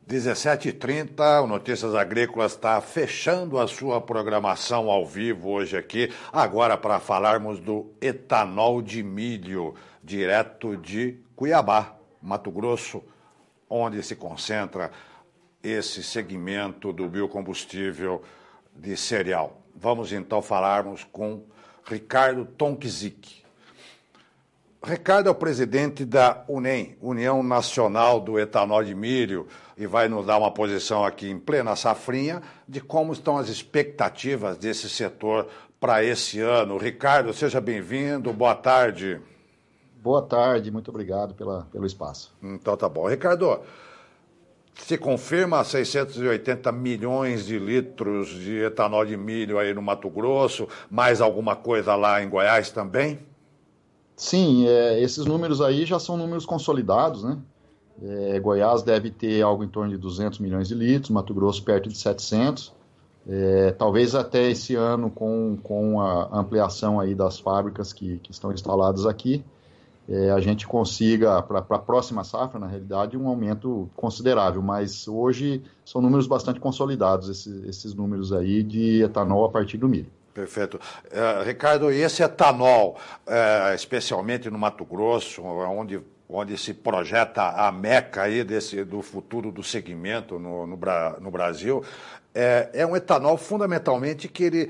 17h30, o Notícias Agrícolas está fechando a sua programação ao vivo hoje aqui, agora para falarmos do etanol de milho, direto de Cuiabá, Mato Grosso, onde se concentra esse segmento do biocombustível de cereal. Vamos então falarmos com Ricardo Tonkizik. Ricardo é o presidente da UNEM, União Nacional do Etanol de Milho, e vai nos dar uma posição aqui em plena safrinha de como estão as expectativas desse setor para esse ano. Ricardo, seja bem-vindo, boa tarde. Boa tarde, muito obrigado pelo espaço. Então tá bom. Ricardo, se confirma 680 milhões de litros de etanol de milho aí no Mato Grosso, mais alguma coisa lá em Goiás também? Sim, esses números aí já são números consolidados, né? Goiás deve ter algo em torno de 200 milhões de litros, Mato Grosso perto de 700. Talvez até esse ano, com a ampliação aí das fábricas que estão instaladas aqui, a gente consiga, para a próxima safra, na realidade, um aumento considerável. Mas hoje são números bastante consolidados, esses números aí de etanol a partir do milho. Perfeito. Ricardo, e esse etanol, especialmente no Mato Grosso, onde se projeta a meca aí do futuro do segmento no Brasil, é um etanol fundamentalmente que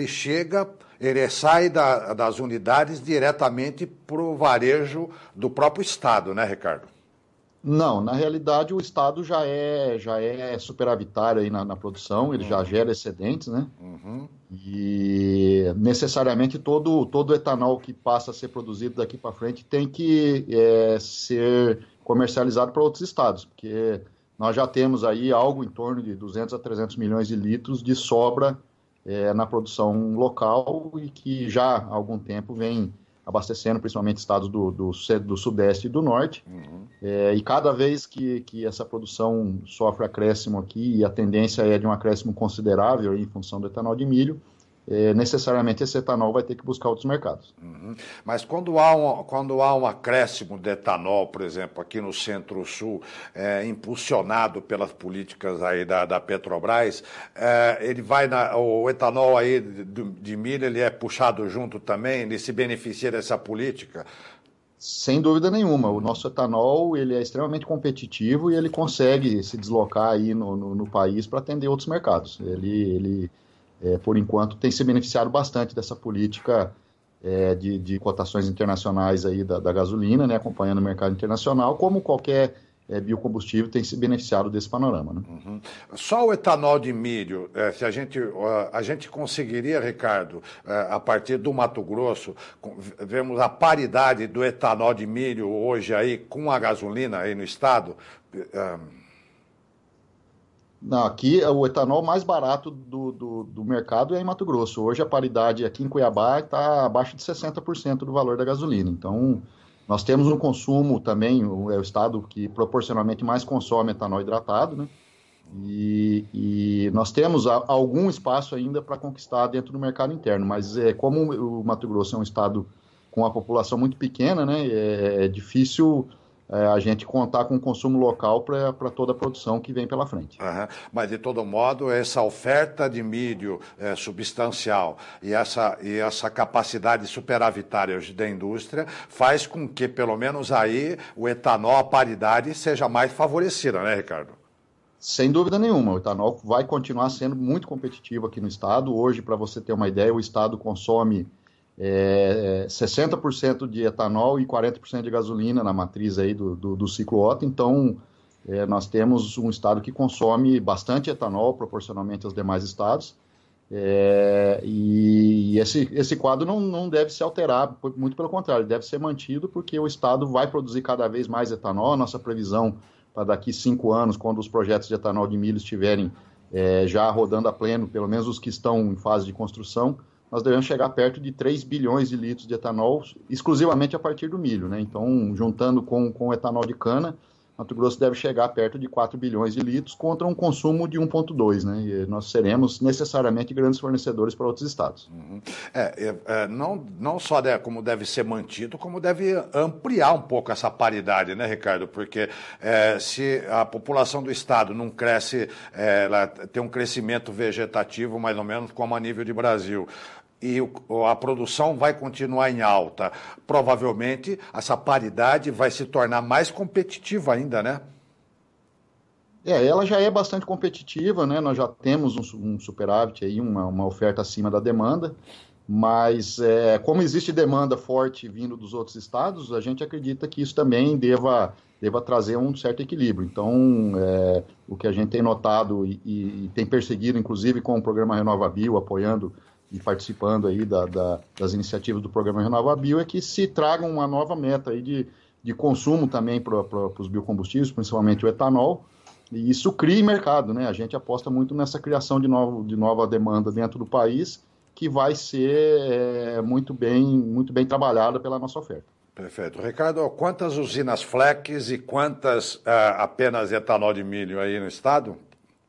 ele sai das unidades diretamente para o varejo do próprio Estado, né, Ricardo? Não, na realidade o Estado já é superavitário aí na produção, ele já gera excedentes, né? Uhum. E necessariamente todo etanol que passa a ser produzido daqui para frente tem que ser comercializado para outros estados, porque nós já temos aí algo em torno de 200 a 300 milhões de litros de sobra na produção local e que já há algum tempo vem abastecendo principalmente estados do Sudeste e do Norte. Uhum. E cada vez que essa produção sofre acréscimo aqui, e a tendência é de um acréscimo considerável aí, em função do etanol de milho, necessariamente esse etanol vai ter que buscar outros mercados. Uhum. Mas quando há um acréscimo de etanol, por exemplo, aqui no Centro-Sul, impulsionado pelas políticas aí da Petrobras, o etanol aí de milho ele é puxado junto também, ele se beneficia dessa política? Sem dúvida nenhuma, o nosso etanol ele é extremamente competitivo e ele consegue se deslocar aí no país para atender outros mercados. Ele por enquanto, tem se beneficiado bastante dessa política de cotações internacionais aí da gasolina, né, acompanhando o mercado internacional, como qualquer biocombustível tem se beneficiado desse panorama. Né? Uhum. Só o etanol de milho, se a gente conseguiria, Ricardo, a partir do Mato Grosso, vemos a paridade do etanol de milho hoje aí com a gasolina aí no estado. Não, aqui o etanol mais barato do mercado é em Mato Grosso. Hoje a paridade aqui em Cuiabá está abaixo de 60% do valor da gasolina. Então, nós temos um consumo também, é o estado que proporcionalmente mais consome etanol hidratado, né? E nós temos algum espaço ainda para conquistar dentro do mercado interno, mas como o Mato Grosso é um estado com uma população muito pequena, né? É difícil a gente contar com o consumo local para toda a produção que vem pela frente. Uhum. Mas, de todo modo, essa oferta de milho substancial e essa capacidade superavitária hoje da indústria faz com que, pelo menos aí, o etanol, a paridade, seja mais favorecida, né, Ricardo? Sem dúvida nenhuma, o etanol vai continuar sendo muito competitivo aqui no estado. Hoje, para você ter uma ideia, o estado consome 60% de etanol e 40% de gasolina na matriz aí do ciclo Otto. Então, nós temos um estado que consome bastante etanol proporcionalmente aos demais estados. E esse quadro não deve se alterar, muito pelo contrário, deve ser mantido porque o estado vai produzir cada vez mais etanol. A nossa previsão para daqui 5 anos, quando os projetos de etanol de milho estiverem já rodando a pleno, pelo menos os que estão em fase de construção, nós devemos chegar perto de 3 bilhões de litros de etanol exclusivamente a partir do milho, né? Então, juntando com o etanol de cana, Mato Grosso deve chegar perto de 4 bilhões de litros contra um consumo de 1,2, né? E nós seremos necessariamente grandes fornecedores para outros estados. Uhum. Não só como deve ser mantido, como deve ampliar um pouco essa paridade, né, Ricardo? Porque se a população do estado não cresce, ela tem um crescimento vegetativo mais ou menos como a nível de Brasil, e a produção vai continuar em alta, provavelmente essa paridade vai se tornar mais competitiva ainda, né? Ela já é bastante competitiva, né? Nós já temos um superávit aí, uma oferta acima da demanda, mas como existe demanda forte vindo dos outros estados, a gente acredita que isso também deva trazer um certo equilíbrio. Então, o que a gente tem notado e tem perseguido, inclusive com o programa RenovaBio, apoiando e participando aí das iniciativas do programa RenovaBio, é que se traga uma nova meta aí de consumo também para os biocombustíveis, principalmente o etanol, e isso cria mercado, né? A gente aposta muito nessa criação de nova demanda dentro do país, que vai ser muito bem trabalhada pela nossa oferta. Perfeito. Ricardo, quantas usinas flex e quantas apenas etanol de milho aí no estado?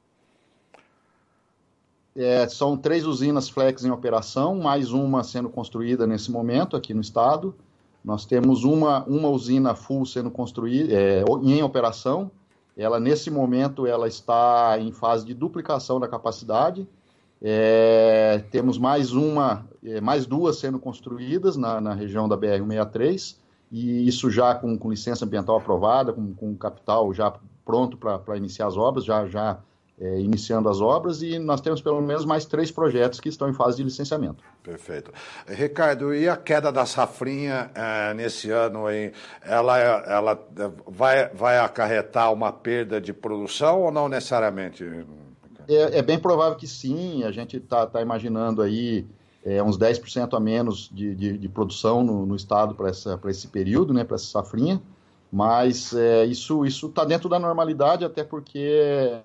São 3 usinas flex em operação, mais uma sendo construída nesse momento aqui no estado. Nós temos uma usina full sendo construída, em operação. Ela, nesse momento, ela está em fase de duplicação da capacidade. Temos mais 2 sendo construídas na região da BR-163, e isso já com licença ambiental aprovada, com capital já pronto para iniciar as obras, já iniciando as obras, e nós temos pelo menos mais 3 projetos que estão em fase de licenciamento. Perfeito. Ricardo, e a queda da safrinha nesse ano aí, ela vai acarretar uma perda de produção ou não necessariamente? É bem provável que sim. A gente está imaginando aí uns 10% a menos de produção no estado para esse período, né, para essa safrinha, mas isso está dentro da normalidade, até porque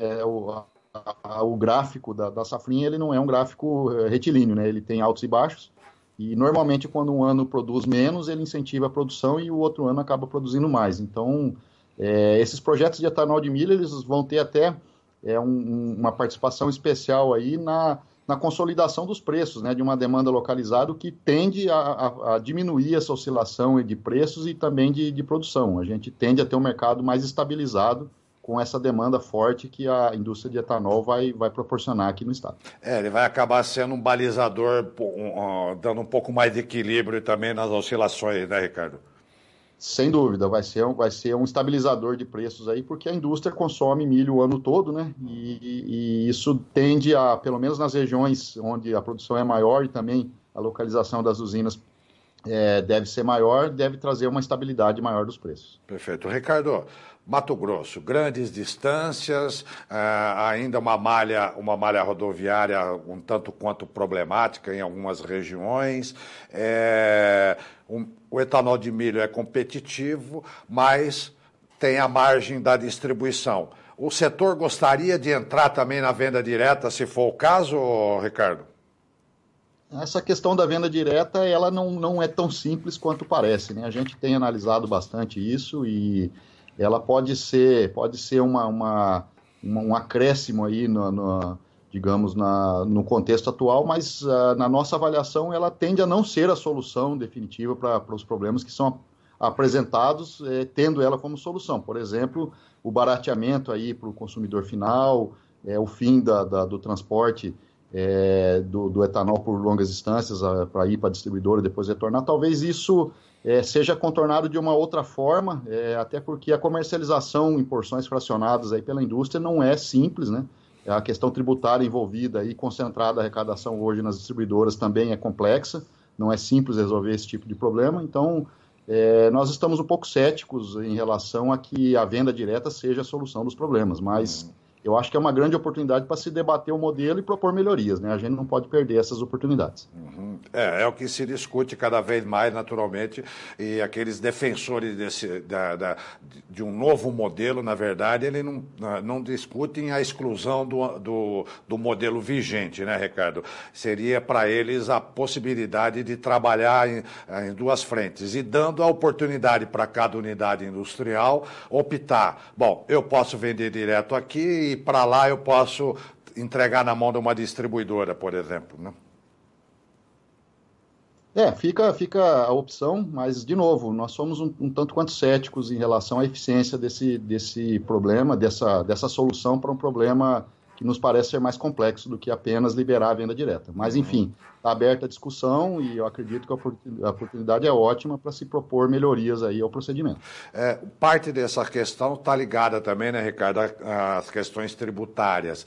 o gráfico da safrinha ele não é um gráfico retilíneo, né? Ele tem altos e baixos, e normalmente quando um ano produz menos, ele incentiva a produção e o outro ano acaba produzindo mais. Então, esses projetos de etanol de milho, eles vão ter até uma participação especial aí na consolidação dos preços, né, de uma demanda localizada, o que tende a diminuir essa oscilação de preços e também de produção. A gente tende a ter um mercado mais estabilizado com essa demanda forte que a indústria de etanol vai proporcionar aqui no estado. Ele vai acabar sendo um balizador, dando um pouco mais de equilíbrio também nas oscilações, né, Ricardo? Sem dúvida, vai ser um estabilizador de preços aí, porque a indústria consome milho o ano todo, né? E isso tende a, pelo menos nas regiões onde a produção é maior e também a localização das usinas deve ser maior, deve trazer uma estabilidade maior dos preços. Perfeito. Ricardo, Mato Grosso, grandes distâncias, ainda uma malha rodoviária um tanto quanto problemática em algumas regiões. O etanol de milho é competitivo, mas tem a margem da distribuição. O setor gostaria de entrar também na venda direta, se for o caso, Ricardo? Essa questão da venda direta, ela não é tão simples quanto parece, né? A gente tem analisado bastante isso e ela pode ser um acréscimo aí digamos, no contexto atual, mas na nossa avaliação ela tende a não ser a solução definitiva para os problemas que são apresentados, tendo ela como solução. Por exemplo, o barateamento aí para o consumidor final, o fim do transporte do etanol por longas distâncias para ir para a distribuidora e depois retornar. Talvez isso seja contornado de uma outra forma, até porque a comercialização em porções fracionadas aí pela indústria não é simples, né? A questão tributária envolvida e concentrada a arrecadação hoje nas distribuidoras também é complexa, não é simples resolver esse tipo de problema. Então, nós estamos um pouco céticos em relação a que a venda direta seja a solução dos problemas, mas eu acho que é uma grande oportunidade para se debater o modelo e propor melhorias, né? A gente não pode perder essas oportunidades. Uhum. É o que se discute cada vez mais, naturalmente, e aqueles defensores de um novo modelo, na verdade, eles não discutem a exclusão do modelo vigente, né, Ricardo? Seria para eles a possibilidade de trabalhar em duas frentes e dando a oportunidade para cada unidade industrial optar. Bom, eu posso vender direto aqui e para lá eu posso entregar na mão de uma distribuidora, por exemplo, né? Fica a opção, mas, de novo, nós somos um tanto quanto céticos em relação à eficiência desse problema, dessa solução para um problema que nos parece ser mais complexo do que apenas liberar a venda direta. Mas, enfim, está aberta a discussão e eu acredito que a oportunidade é ótima para se propor melhorias aí ao procedimento. Parte dessa questão está ligada também, né, Ricardo, às questões tributárias.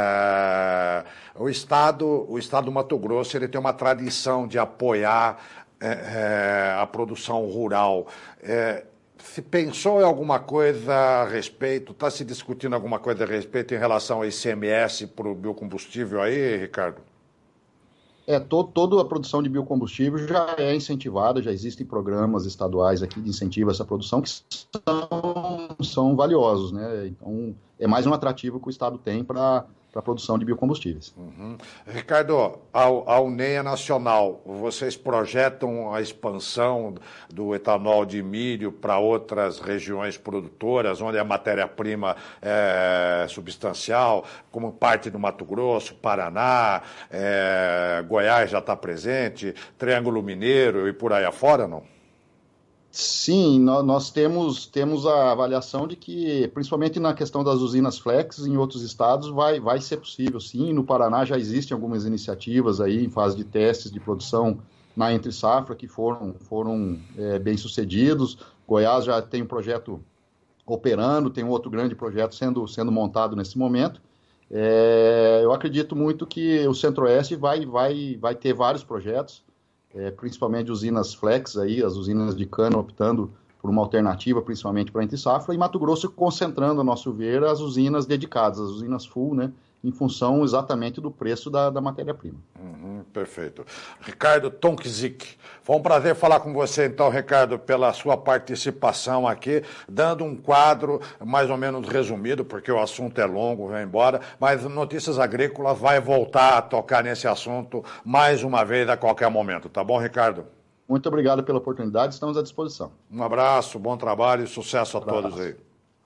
O Estado do Mato Grosso ele tem uma tradição de apoiar a produção rural. Se pensou em alguma coisa a respeito, está se discutindo alguma coisa a respeito em relação ao ICMS para o biocombustível aí, Ricardo? Toda a produção de biocombustível já é incentivada, já existem programas estaduais aqui de incentivo a essa produção que são valiosos, né? Então, é mais um atrativo que o Estado tem para a produção de biocombustíveis. Uhum. Ricardo, a UNEA Nacional, vocês projetam a expansão do etanol de milho para outras regiões produtoras, onde a matéria-prima é substancial, como parte do Mato Grosso, Paraná, Goiás já está presente, Triângulo Mineiro e por aí afora, não? Sim, nós temos a avaliação de que, principalmente na questão das usinas flex, em outros estados vai ser possível, sim. No Paraná já existem algumas iniciativas aí em fase de testes de produção na entre safra que foram bem sucedidos. Goiás já tem um projeto operando, tem um outro grande projeto sendo montado nesse momento. Eu acredito muito que o Centro-Oeste vai ter vários projetos, principalmente usinas flex, aí, as usinas de cana optando por uma alternativa, principalmente para a entre-safra, e Mato Grosso concentrando, a nosso ver, as usinas dedicadas, as usinas full, né, em função exatamente do preço da matéria-prima. Perfeito. Ricardo Tonkizik, foi um prazer falar com você, então, Ricardo, pela sua participação aqui, dando um quadro mais ou menos resumido, porque o assunto é longo, vai embora, mas Notícias Agrícolas vai voltar a tocar nesse assunto mais uma vez a qualquer momento, tá bom, Ricardo? Muito obrigado pela oportunidade, estamos à disposição. Um abraço, bom trabalho e sucesso a todos aí.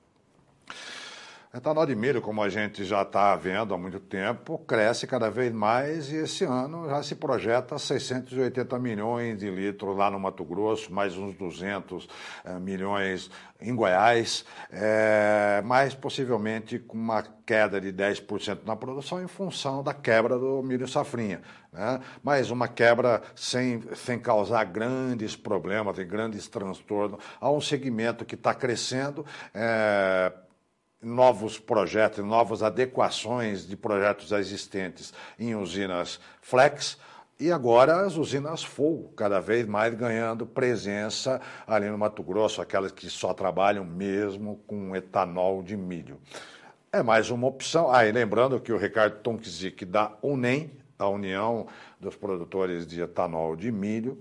Etanol de milho, como a gente já está vendo há muito tempo, cresce cada vez mais e esse ano já se projeta 680 milhões de litros lá no Mato Grosso, mais uns 200 milhões em Goiás, mas possivelmente com uma queda de 10% na produção em função da quebra do milho safrinha, né? Mas uma quebra sem causar grandes problemas e grandes transtornos a um segmento que está crescendo, novos projetos, novas adequações de projetos existentes em usinas flex e agora as usinas full, cada vez mais ganhando presença ali no Mato Grosso, aquelas que só trabalham mesmo com etanol de milho. É mais uma opção. E lembrando que o Ricardo Tonkizik da UNEM, a União dos Produtores de Etanol de Milho,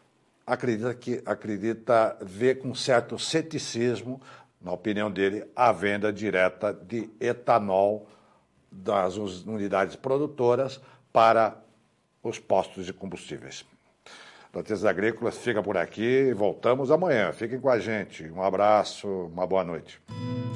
acredita ver com certo ceticismo, na opinião dele, a venda direta de etanol das unidades produtoras para os postos de combustíveis. Notícias Agrícolas fica por aqui, voltamos amanhã. Fiquem com a gente. Um abraço, uma boa noite.